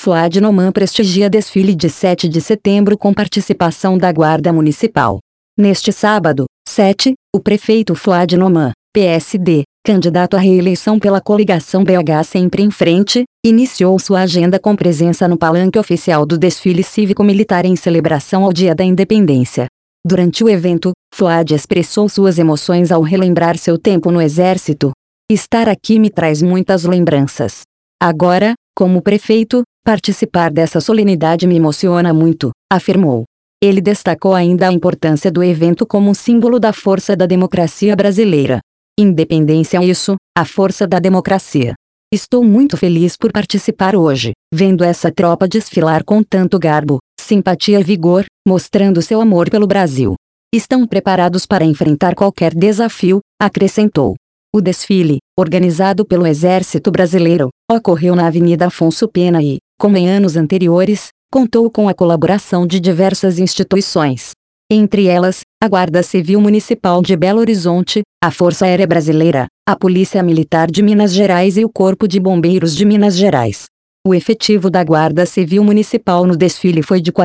Flávio Noman prestigia desfile de 7 de setembro com participação da Guarda Municipal. Neste sábado, 7, o prefeito Flávio Noman, PSD, candidato à reeleição pela coligação BH Sempre em Frente, iniciou sua agenda com presença no palanque oficial do desfile cívico-militar em celebração ao Dia da Independência. Durante o evento, Flávio expressou suas emoções ao relembrar seu tempo no Exército. Estar aqui me traz muitas lembranças. Agora, como prefeito, participar dessa solenidade me emociona muito, afirmou. Ele destacou ainda a importância do evento como um símbolo da força da democracia brasileira. Independência é isso, a força da democracia. Estou muito feliz por participar hoje, vendo essa tropa desfilar com tanto garbo, simpatia e vigor, mostrando seu amor pelo Brasil. Estão preparados para enfrentar qualquer desafio, acrescentou. O desfile, organizado pelo Exército Brasileiro, ocorreu na Avenida Afonso Pena e, como em anos anteriores, contou com a colaboração de diversas instituições. Entre elas, a Guarda Civil Municipal de Belo Horizonte, a Força Aérea Brasileira, a Polícia Militar de Minas Gerais e o Corpo de Bombeiros de Minas Gerais. O efetivo da Guarda Civil Municipal no desfile foi de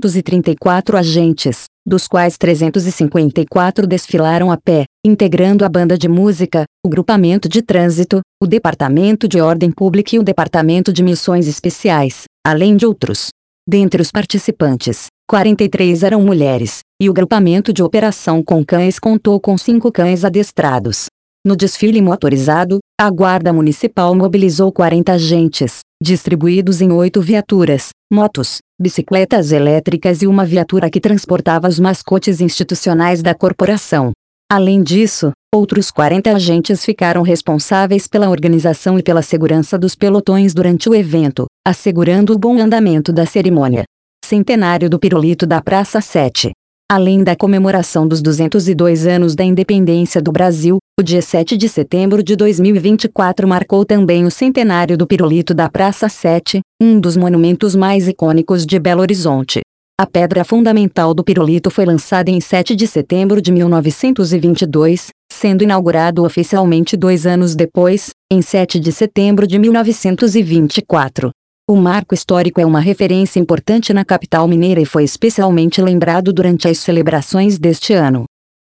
434 agentes, dos quais 354 desfilaram a pé, integrando a banda de música, o grupamento de trânsito, o Departamento de Ordem Pública e o Departamento de Missões Especiais, além de outros. Dentre os participantes, 43 eram mulheres, e o grupamento de operação com cães contou com 5 cães adestrados. No desfile motorizado, a Guarda Municipal mobilizou 40 agentes, distribuídos em 8 viaturas, motos, bicicletas elétricas e uma viatura que transportava os mascotes institucionais da corporação. Além disso, outros 40 agentes ficaram responsáveis pela organização e pela segurança dos pelotões durante o evento, assegurando o bom andamento da cerimônia. Centenário do Pirulito da Praça 7. Além da comemoração dos 202 anos da independência do Brasil, o dia 7 de setembro de 2024 marcou também o centenário do Pirulito da Praça 7, um dos monumentos mais icônicos de Belo Horizonte. A pedra fundamental do pirulito foi lançada em 7 de setembro de 1922, sendo inaugurado oficialmente 2 anos depois, em 7 de setembro de 1924. O marco histórico é uma referência importante na capital mineira e foi especialmente lembrado durante as celebrações deste ano.